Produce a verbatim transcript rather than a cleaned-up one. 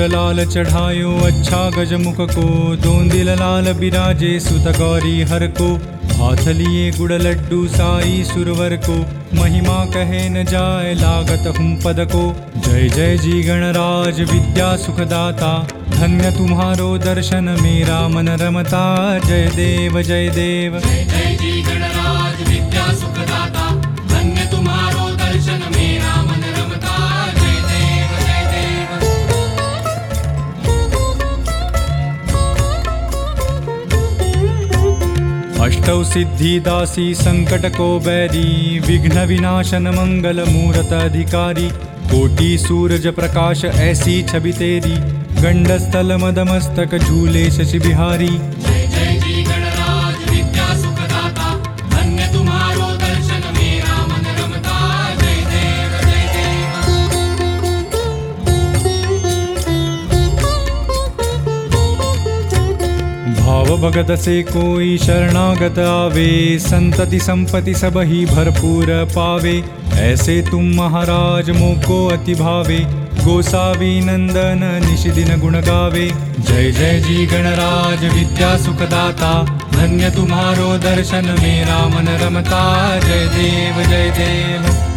लाल चढ़ायो अच्छा गजमुख को, दोंदिल लाल बिराजे सुत गौरी हर को, हाथ लिए गुड़ लड्डू साई सुरवर को, महिमा कहे न जाए लागत हूँ पद को। जय जय जी गणराज विद्या सुखदाता, धन्य तुम्हारो दर्शन मेरा मन रमता। जय देव जय देव जय जय जी गणराज विद्या सुखदाता, धन्य तुम्हारो दर्शन मेरा मन रमता। जय देव जय देव। अष्टौ सिद्धि दासी संकट को बैरी, विघ्न विनाशन मंगल मूरत अधिकारी, कोटि सूरज प्रकाश ऐसी छवि तेरी, गंडस्थल मदमस्तक झूले शशि बिहारी। जय जय जी गणराज विद्या सुखदाता, धन्य तुम्हारो दर्शन मेरा मन रमता। जय देव जय देव। भाव भगत से कोई शरणागत आवे, संतति संपत्ति सब ही भरपूर पावे, ऐसे तुम महाराज मोको अति भावे, गोसावी नंदन निश दिन गुण गावे। जय जय जी गणराज विद्या सुखदाता, धन्य तुम्हारो दर्शन मेरा मन रमता। जय देव जय देव।